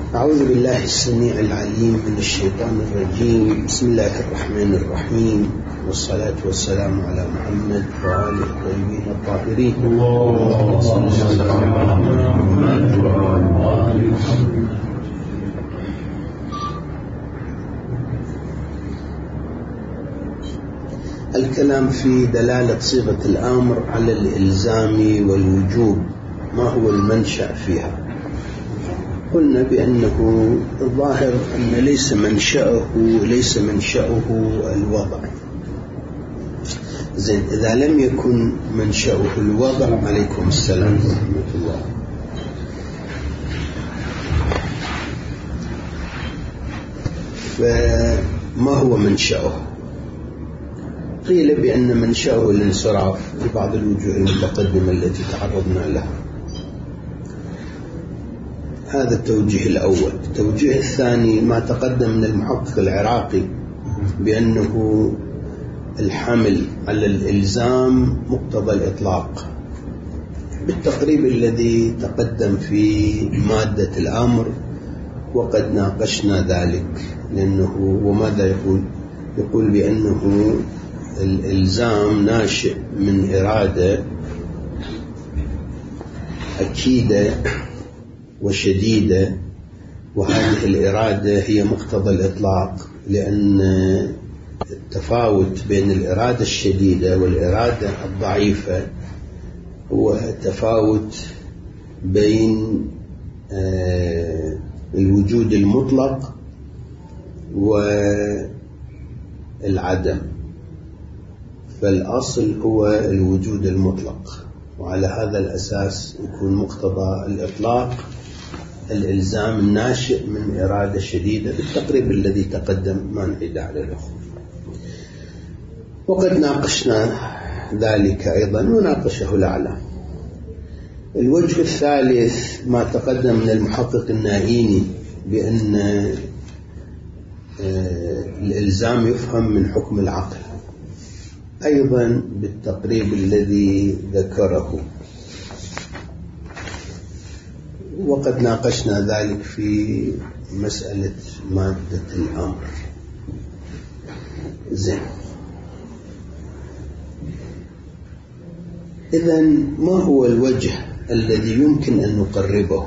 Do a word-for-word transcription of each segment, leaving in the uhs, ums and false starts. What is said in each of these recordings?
أعوذ بالله السميع العليم من الشيطان الرجيم. بسم الله الرحمن الرحيم، والصلاة والسلام على محمد وآله الطيبين الطاهرين. اللهم صل على محمد وآله محمد. الكلام في دلالة صيغة الأمر على الإلزام والوجوب، ما هو المنشأ فيها؟ قلنا بأنه الظاهر أن ليس منشأه ليس منشأه الوضع. زين، إذا لم يكن منشأه الوضع، عليكم السلام ورحمة الله، فما هو منشأه؟ قيل بأن منشأه الانصراف لبعض الوجوه المتقدمة التي تعرضنا لها. هذا التوجيه الأول. التوجيه الثاني ما تقدم من المحقق العراقي بأنه الحمل على الإلزام مقتضى الإطلاق، بالتقريب الذي تقدم في مادة الأمر، وقد ناقشنا ذلك. لأنه وماذا يقول؟ يقول بأنه الإلزام ناشئ من إرادة أكيدة وشديدة، وهذه الإرادة هي مقتضى الإطلاق، لأن التفاوت بين الإرادة الشديدة والإرادة الضعيفة هو تفاوت بين الوجود المطلق والعدم، فالأصل هو الوجود المطلق، وعلى هذا الأساس يكون مقتضى الإطلاق الإلزام الناشئ من إرادة شديدة، بالتقريب الذي تقدم، ما نعيد على الأخوة. وقد ناقشنا ذلك أيضا وناقشه الأعلى. الوجه الثالث ما تقدم من المحقق النائيني بأن الإلزام يفهم من حكم العقل، أيضا بالتقريب الذي ذكره، وقد ناقشنا ذلك في مسألة مادة الأمر. زين، إذن ما هو الوجه الذي يمكن أن نقربه؟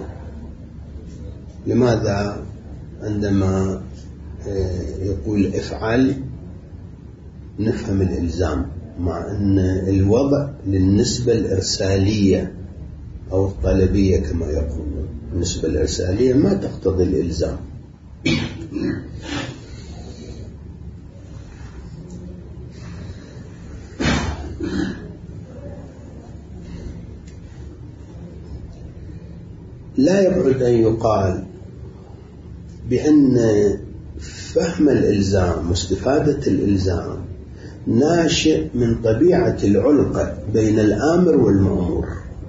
لماذا عندما يقول افعل نفهم الإلزام، مع أن الوضع للنسبة الإرسالية أو الطلبية كما يقولون، النسبة الإرسالية ما تقتضي الإلزام. لا يبعد أن يقال بأن فهم الإلزام واستفادة الإلزام ناشئ من طبيعة العلاقة بين الآمر والمأمور.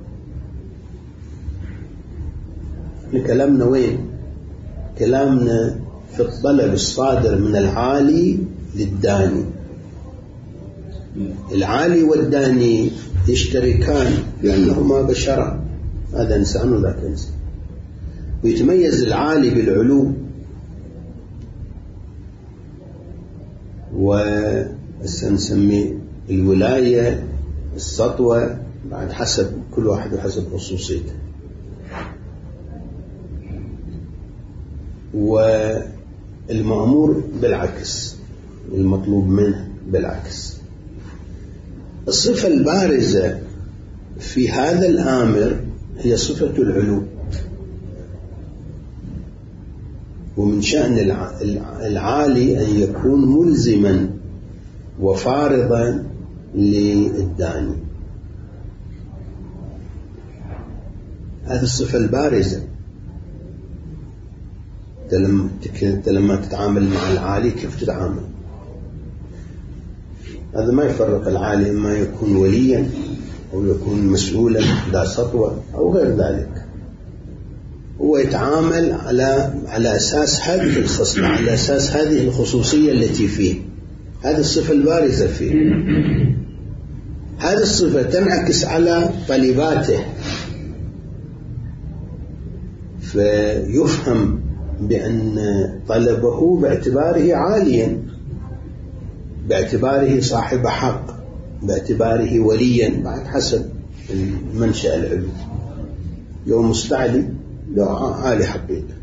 كلامنا وين؟ كلامنا في الطلب الصادر من العالي للداني. العالي والداني يشتركان لأنهما بشرا، هذا إنسان وذاك إنسان، ويتميز العالي بالعلو، وسنسمي الولاية السطوة بعد حسب كل واحد وحسب خصوصيته، والمأمور بالعكس، المطلوب منه بالعكس. الصفة البارزة في هذا الآمر هي صفة العلو، ومن شأن العالي أن يكون ملزما وفارضا للداني. هذه الصفة البارزة. أنت لما تتعامل مع العالي كيف تتعامل؟ هذا ما يفرق العالي، إما يكون وليا أو يكون مسؤولا ذا سطوة أو غير ذلك. هو يتعامل على على أساس هذه الخصلة، على أساس هذه الخصوصية التي فيه، هذه الصفة البارزة فيه. هذه الصفة تنعكس على طلباته، فيفهم بأن طلبه باعتباره عاليا، باعتباره صاحب حق، باعتباره وليا، بعد حسب المنشأ العلوي. يوم مستعلي لا عالي حقيقة.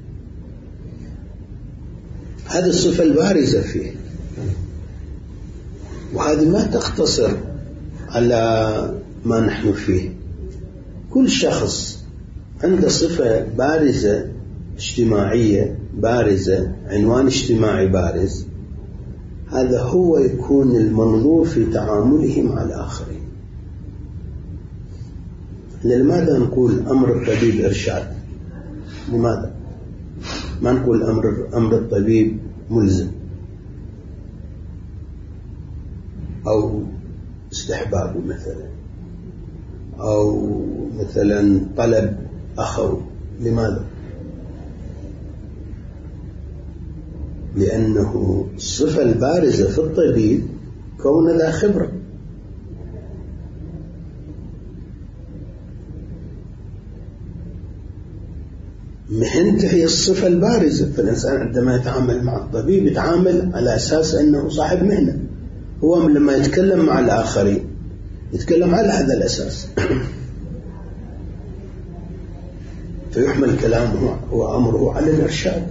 هذه الصفة البارزة فيه، وهذه ما تقتصر على ما نحن فيه. كل شخص عنده صفة بارزة اجتماعية بارزة، عنوان اجتماعي بارز، هذا هو يكون المنظور في تعامله مع الآخرين. لماذا نقول أمر الطبيب إرشاد؟ لماذا ما نقول أمر أمر الطبيب ملزم أو استحباب مثلا، أو مثلا طلب أخوي؟ لماذا؟ لأنه الصفة البارزة في الطبيب كون ذا خبرة. مهنته هي الصفة البارزة، فالإنسان عندما يتعامل مع الطبيب يتعامل على أساس أنه صاحب مهنة. هو لما يتكلم مع الآخرين يتكلم على هذا الأساس فيحمل كلامه وأمره على الإرشاد.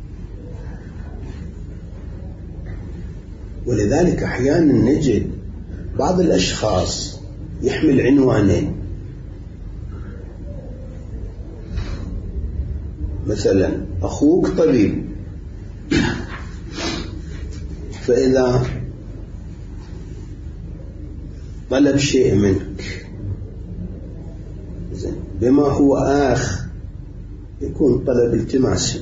ولذلك أحيانا نجد بعض الأشخاص يحمل عنوانين، مثلا أخوك طبيب، فإذا طلب شيء منك بما هو آخ يكون طلب التماسي،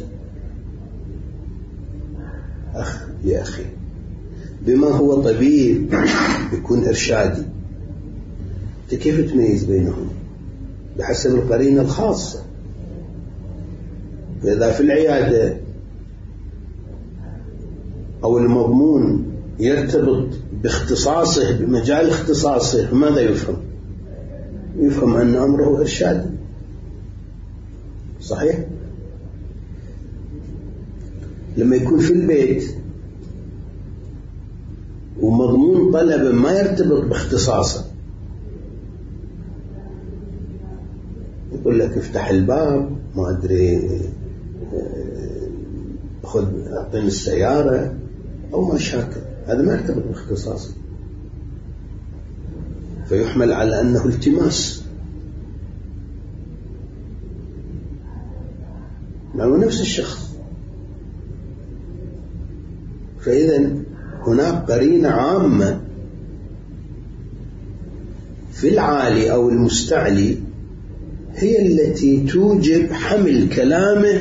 أخ لأخي. بما هو طبيب يكون إرشادي. كيف تميز بينهم؟ بحسب القرينة الخاصة. فإذا في العيادة أو المضمون يرتبط باختصاصه بمجال اختصاصه، ماذا يفهم؟ يفهم أن أمره إرشادي. صحيح؟ لما يكون في البيت ومضمون طلب ما يرتبط باختصاصه، يقول لك افتح الباب، ما أدري خذ أعطيني السيارة أو ما شاكل، هذا ما يرتبط باختصاصه، فيحمل على أنه التماس. هو نفس الشخص. فإذا هناك قرينة عامة في العالي أو المستعلي هي التي توجب حمل كلامه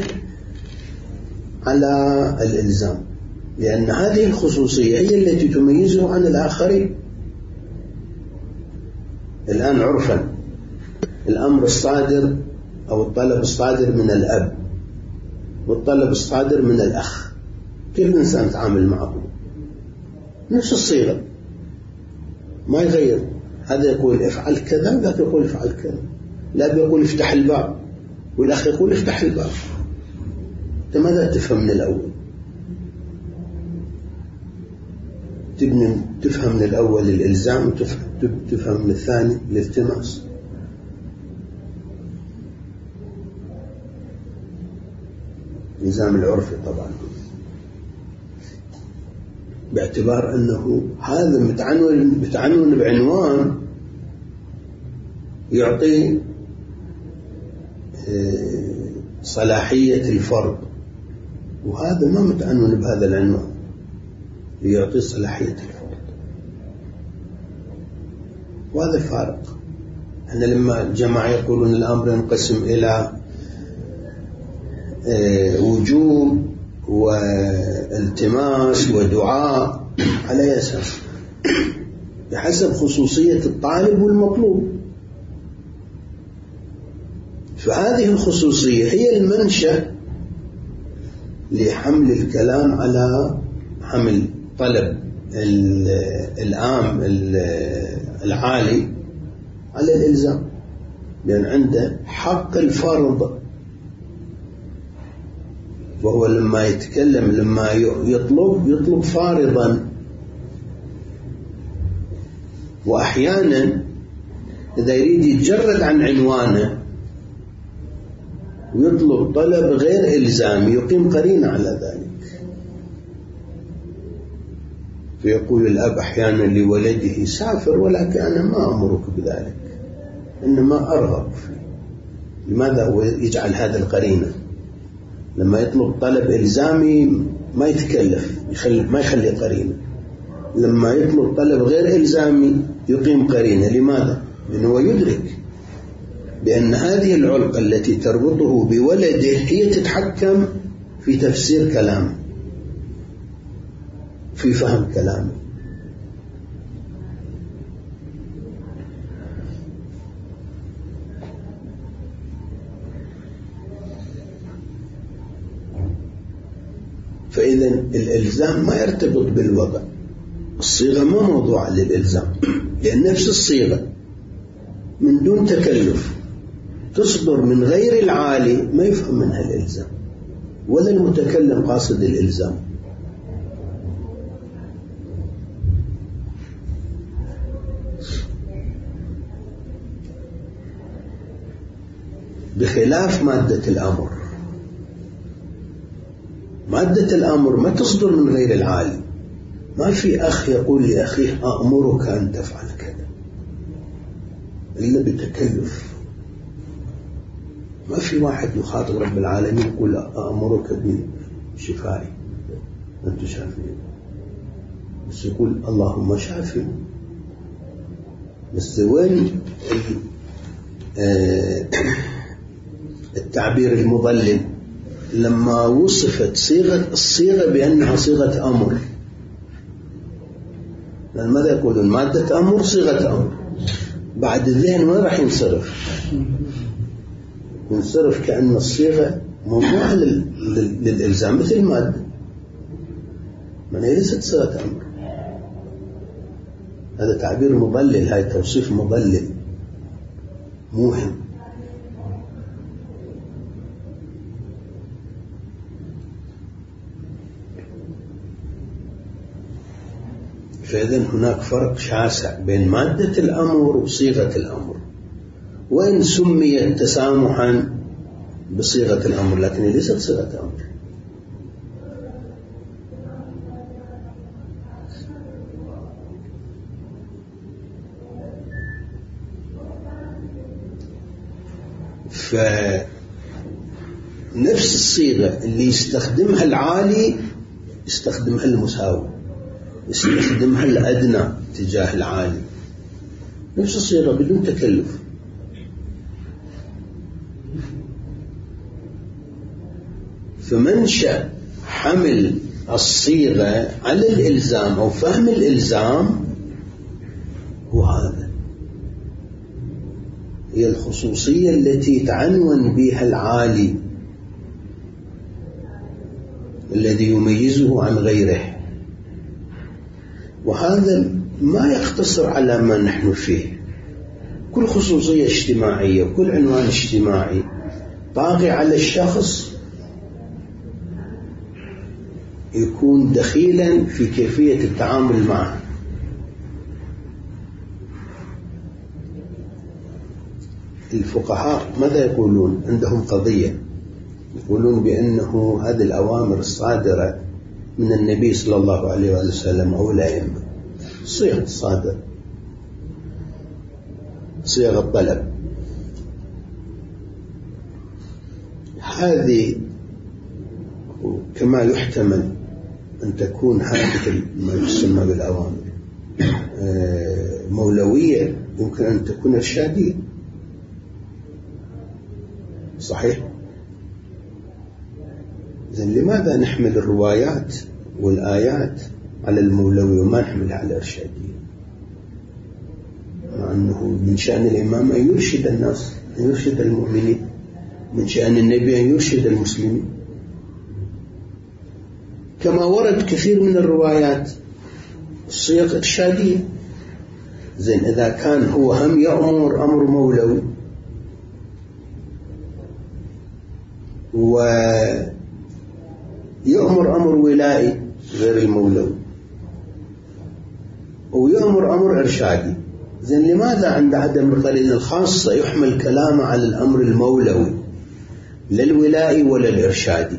على الإلزام، لأن هذه الخصوصية هي التي تميزه عن الآخرين. الآن عرفا الأمر الصادر أو الطلب الصادر من الأب والطلب الصادر من الأخ، كيف الإنسان يتعامل معه؟ نفس الصيغة، ما يغير. هذا يقول افعل كذا، ذاك يقول افعل كذا. لا بيقول افتح الباب والأخ يقول افتح الباب. أنت ماذا تفهم من الأول؟ تبني تفهم من الأول الإلزام وتفهم من الثاني الالتماس. الإلزام العرفي طبعا، باعتبار أنه هذا متعنون متعنون بعنوان يعطي صلاحية الفرد، وهذا ما متعنون بهذا العنوان يعطي صلاحية الفرد. وهذا الفارق. احنا لما الجماعة يقولون الأمر ينقسم إلى وجوب والتماس ودعاء، على أي أساس؟ بحسب خصوصية الطالب والمطلوب. فهذه الخصوصية هي المنشأ لحمل الكلام على حمل طلب العام العالي على الإلزام، لأن عنده حق الفرض وهو لما يتكلم لما يطلب يطلب فارضا، وأحيانا إذا يريد يتجرد عن عنوانه ويطلب طلب غير إلزامي يقيم قرينة على ذلك. فيقول الأب أحيانا لولده سافر ولكن أنا ما أمرك بذلك، إنما أرغب فيه. لماذا هو يجعل هذا القرينة؟ لما يطلب طلب إلزامي ما يتكلف، يخلي ما يخلي قرينة. لما يطلب طلب غير إلزامي يقيم قرينة. لماذا؟ لأنه يدرك بأن هذه العلقة التي تربطه بولده هي تتحكم في تفسير كلامه، في فهم كلامه. فإذا الإلزام ما يرتبط بالوضع، الصيغة ما موضوعة للإلزام، لأن نفس الصيغة من دون تكلف تصدر من غير العالي ما يفهم منها الإلزام، ولا المتكلم قاصد الإلزام. بخلاف مادة الأمر، مادة الأمر ما تصدر من غير العالي. ما في أخ يقول لأخيه أأمرك أن تفعل كذا إلا بتكلف. ما في واحد يخاطب رب العالمين يقول أأمرك بشفائي أنت شافين، بس يقول اللهم شافي. بس وين التعبير المضلل لما وصفت صيغة الصيغة بأنها صيغة أمر؟ لأن ماذا يقولون؟ مادة أمر صيغة أمر. بعد الذهن وين راح ينصرف؟ ينصرف كأن الصيغة موضوعة للإلزام مثل المادة، من هي ليست صيغة أمر. هذا تعبير مضلل، هاي توصيف مضلل موهم. فإذن هناك فرق شاسع بين مادة الأمر وصيغة الأمر، وإن سميت تسامحا بصيغة الأمر لكن ليست صيغة أمر. فنفس الصيغة اللي يستخدمها العالي يستخدمها المساوي، يستخدمها الأدنى تجاه العالي، نفس الصيغة بدون تكلف. فمنشأ حمل الصيغة على الإلزام أو فهم الإلزام هو هذا، هي الخصوصية التي تعنون بها العالي الذي يميزه عن غيره. وهذا ما يقتصر على ما نحن فيه. كل خصوصية اجتماعية وكل عنوان اجتماعي طاغي على الشخص يكون دخيلا في كيفية التعامل معه. الفقهاء ماذا يقولون؟ عندهم قضية يقولون بأنه هذه الأوامر الصادرة من النبي صلى الله عليه وسلم أو الأئمة، صيغ الصادر، صيغ الطلب، هذه كما يحتمل أن تكون هذه ما يسمى بالأوامر مولوية، يمكن أن تكون إرشادية. صحيح؟ إذن لماذا نحمل الروايات والآيات على المولوية وما نحملها على الإرشادية؟ مع أنه من شأن الإمام أن يرشد الناس، أن يرشد المؤمنين، من شأن النبي أن يرشد المسلمين، كما ورد كثير من الروايات الصيغ إرشادية. زين، إذا كان هو هم يأمر أمر مولوي يأمر أمر ولائي غير المولوي، ويأمر أمر إرشادي. زين لماذا عند عدم القرينة الخاصة يحمل كلامه على الأمر المولوي لا الولائي ولا الإرشادي؟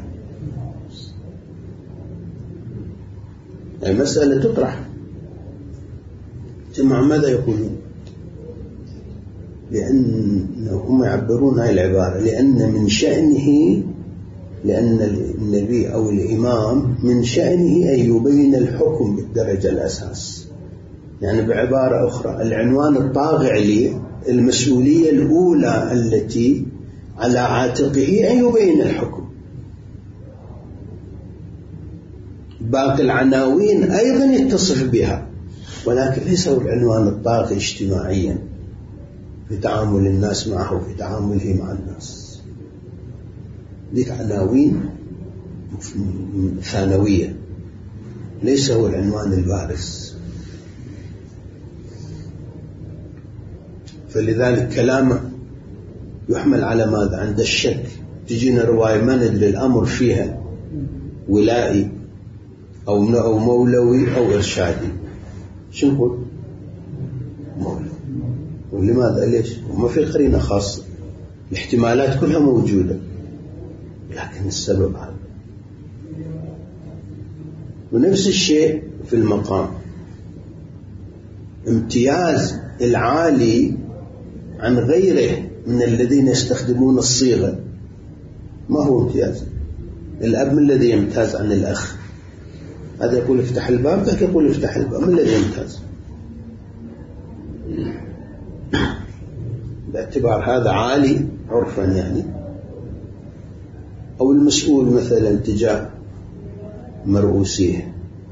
المسألة تطرح. جماعة ماذا يقولون؟ لأنهم يعبرون هذه العبارة لأن من شأنه، لأن النبي أو الإمام من شأنه أن يبين الحكم بالدرجة الأساس. يعني بعبارة أخرى العنوان الطاغع لي المسؤولية الأولى التي على عاتقه أن يبين الحكم. باقي العناوين أيضا يتصف بها، ولكن ليس هو العنوان الطاغي اجتماعيا في تعامل الناس معه وفي تعامله مع الناس. ذيك عناوين ثانوية، ليس هو العنوان البارز. فلذلك كلامه يحمل على ماذا؟ عند الشك تجينا رواية ما ندري الأمر فيها ولائي أو مولوي أو إرشادي، شو نقول؟ مولوي. ولماذا؟ ليش؟ وما في قرينة خاصة، الاحتمالات كلها موجودة، لكن السبب هذا. ونفس الشيء في المقام، امتياز العالي عن غيره من الذين يستخدمون الصيغة. ما هو امتياز؟ الأب من الذي يمتاز عن الأخ؟ هذا يقول افتح الباب، ذاك يقول افتح الباب، من الذي يمتاز؟ باعتبار هذا عالي عرفا يعني، أو المسؤول مثلا تجاه مرؤوسيه.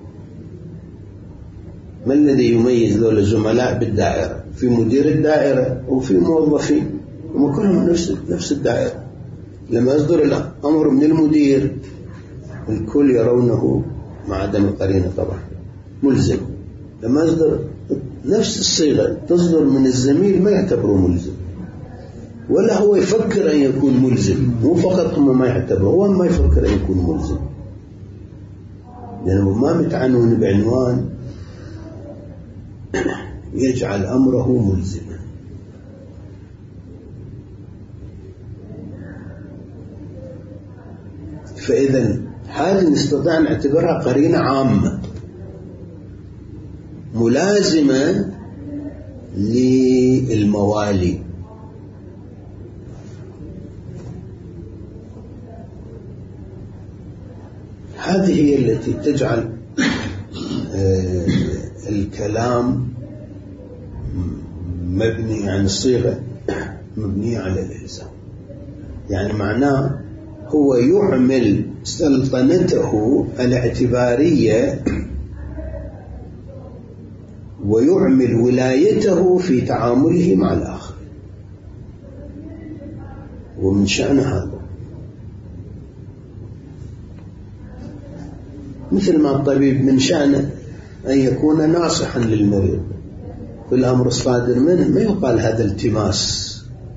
ما الذي يميز ذول الزملاء بالدائرة؟ في مدير الدائرة وفي موظفين، هم كلهم نفس نفس الدائرة. لما يصدر الأمر من المدير الكل يرونه مع عدم القرينة طبعا ملزم. لما يصدر نفس الصيغة تصدر من الزميل ما يعتبره ملزم، ولا هو يفكر أن يكون ملزم. مو فقط هم ما يعتبره، هو ما يفكر أن يكون ملزم، لأنه ما متعنون بعنوان يجعل أمره ملزما. فإذا هذه نستطيع أن نعتبرها قرينة عامة ملازمة للموالي. هذه هي التي تجعل الكلام مبني عن الصيغة مبنية على الإلزام. يعني معناه هو يعمل سلطنته الاعتبارية ويعمل ولايته في تعامله مع الآخر، ومن شأن هذا. مثل ما الطبيب من شأنه أن يكون ناصحا للمريض في الأمر الصادر منه، ما يقال هذا التماس،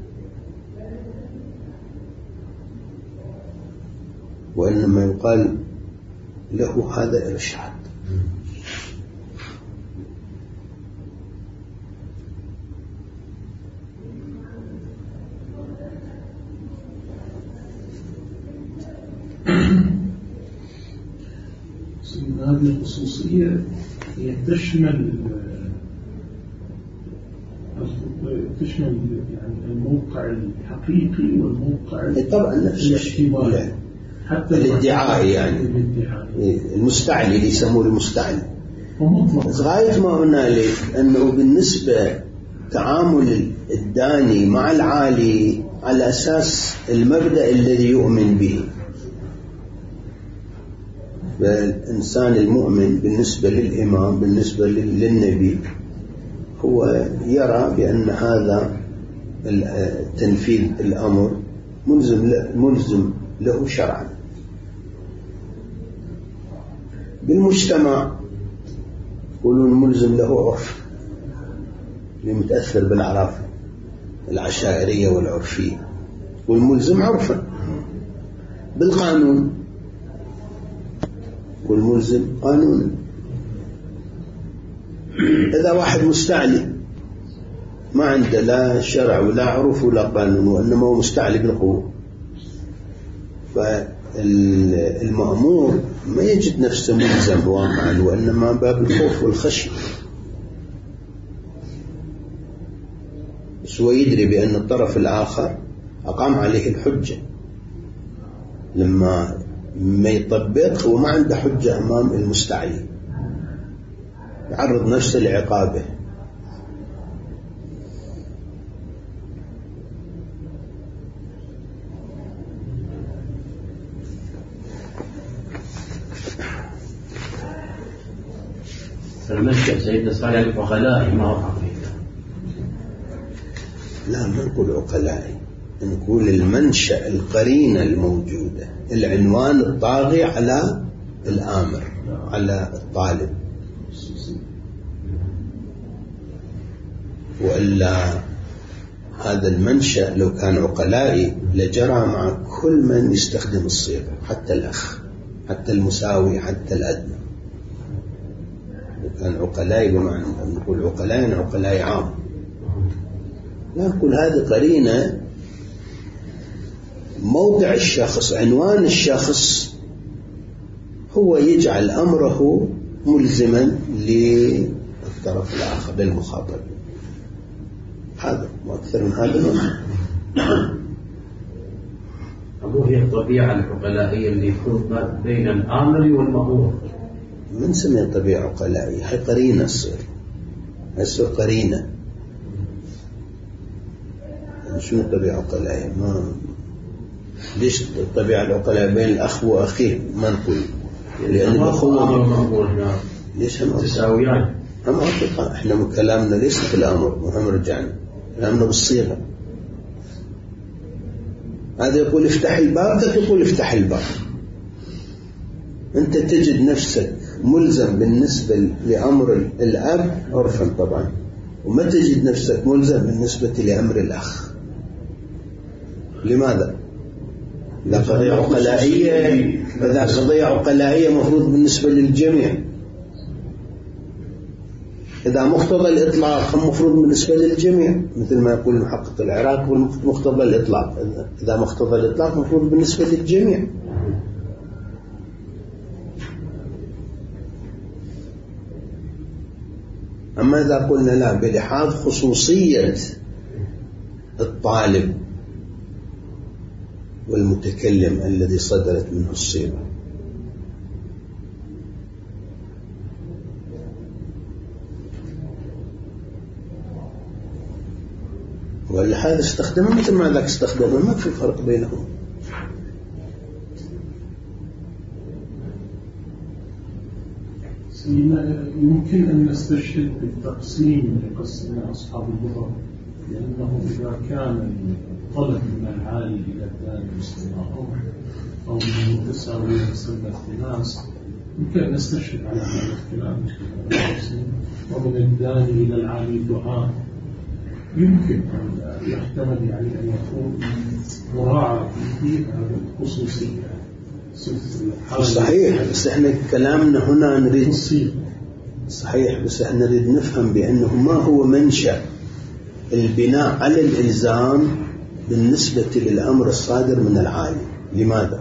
وإنما يقال له هذا إرشاد. هذه الخصوصية هي تشمل تشمل يعني الموقع الحقيقي والموقع طبعا الاحتمالي، حتى الادعاء يعني المستعلي اللي يسموه المستعلي. غاية ما هنالك أنه بالنسبة تعامل الداني مع العالي على أساس المبدأ الذي يؤمن به. فالإنسان المؤمن بالنسبة للإمام بالنسبة للنبي هو يرى بأن هذا تنفيذ الأمر ملزم ملزم له شرعا. بالمجتمع يقولون ملزم له عرف، متأثر بالأعراف العشائرية والعرفية، والملزم عرفا. بالقانون يكون ملزم قانونا. إذا واحد مستعلي ما عنده لا شرع ولا عرف ولا قانون وإنما هو مستعلي بالقوة، فالمأمور ما يجد نفسه ملزم واقعا وإنما باب الخوف والخشية، بس هو يدري بأن الطرف الآخر أقام عليه الحجة، لما ما يطبق هو ما عنده حجة أمام المستعلي، يعرض نفسه لعقابه. فالمنشأ سيدنا صالح العقلاء ما وقع فيه. لا، ما نقول عقلائي، نقول المنشأ القرينة الموجودة، العنوان الطاغي على الآمر على الطالب، وإلا هذا المنشأ لو كان عقلائي لجرى مع كل من يستخدم الصيغة، حتى الأخ، حتى المساوي، حتى الأدنى. لو كان عقلائي بمعنى نقول عقلائي عقلائي عام، لا نقول هذه قرينة موضع الشخص، عنوان الشخص هو يجعل أمره ملزما للطرف الآخر للمخاطب، هذا وأكثر من هذا ما. أبو هي الطبيعة العقلائية اللي يكون بين الآمر والمأمور، من سمي الطبيعة عقلائية؟ هي قرينة الصير، هي قرينة. شنو الطبيعة عقلائية؟ ما ليش الطبيعة العقلائية بين الأخ وأخيه ما نقول؟ لأن الأخوة ليش هم تساويان؟ هم أصدقاء. إحنا من كلامنا ليس في الأمر، وهم رجعنا كلامنا بالصيغة. هذا يقول افتح الباب، ذاك يقول افتح الباب. أنت تجد نفسك ملزم بالنسبة لأمر الأب عرفا طبعا، وما تجد نفسك ملزم بالنسبة لأمر الأخ. لماذا؟ إذا قضية عقلائية، إذا قضية عقلائية مفروض بالنسبة للجميع. إذا مقتضى الإطلاق مفروض بالنسبة للجميع، مثل ما يقول المحقق العراقي مقتضى الإطلاق. إذا مقتضى الإطلاق مفروض بالنسبة للجميع. أما إذا قلنا لا، بلحاظ خصوصية الطالب والمتكلم الذي صدرت منه الصيغة، ولهذا استخدمه مثل ما ذاك استخدمه، ما في فرق بينهم. يمكن أن نستشهد بالتقسيم لقسم أصحاب اللغة، لأنه إذا كان الطلب من العالي إلى الداني باستمرار أو من المتساوي يسمى التماس، يمكن أن نستشهد على هذا الكلام ومن الداني إلى العالي دعاء. يمكن أن يحتمل يعني أن يكون مراعاة في الخصوصية. صحيح، بس احنا كلامنا هنا نريد صحيح بس احنا نريد نفهم بأنه ما هو منشأ البناء على الإلزام بالنسبة للأمر الصادر من العالي. لماذا؟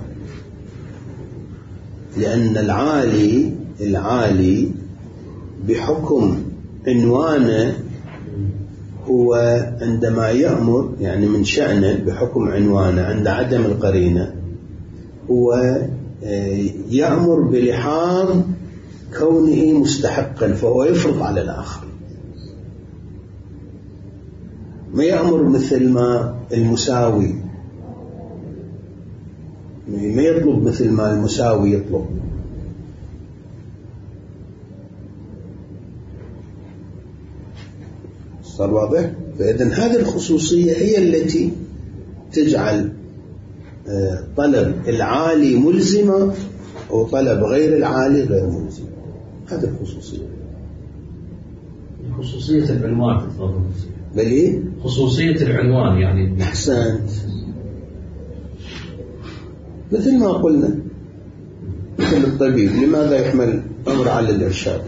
لأن العالي العالي بحكم عنوانه هو عندما يأمر، يعني من شأنه بحكم عنوانه عند عدم القرينة هو يأمر بلحاظ كونه مستحقا، فهو يفرض على الآخر. ما يأمر مثل ما المساوي، ما يطلب مثل ما المساوي يطلب. صار واضح؟ فإذن هذه الخصوصية هي التي تجعل طلب العالي ملزمة وطلب غير العالي غير ملزم. هذه الخصوصية. خصوصية العنوان تفضل. بلي؟ خصوصية العنوان يعني. أحسنت. مثل ما قلنا، مثل الطبيب لماذا يحمل أمر على الإرشاد؟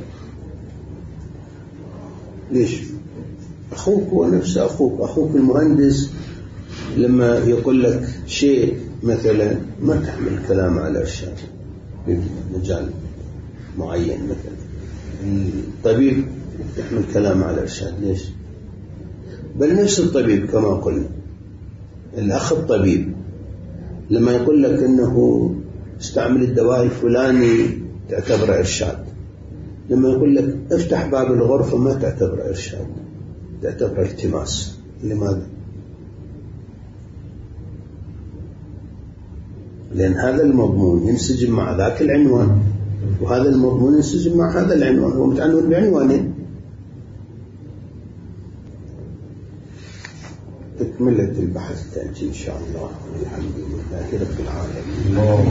ليش؟ أخوك هو نفسه أخوك أخوك المهندس لما يقول لك شيء مثلا ما تحمل كلام على الإرشاد في مجال معين، مثلا الطبيب يحمل كلام على الإرشاد. ليش؟ بل نفس الطبيب كما قلنا، الأخ الطبيب لما يقول لك أنه استعمل الدواء الفلاني تعتبره إرشاد، لما يقول لك افتح باب الغرفة ما تعتبره إرشاد، تعتبره التماس. لماذا؟ لأن هذا المضمون ينسجم مع ذاك العنوان، وهذا المضمون ينسجم مع هذا العنوان، هو متعنون بعنوانين. تكملة البحث تأتي إن شاء الله. الحمد لله رب العالمين.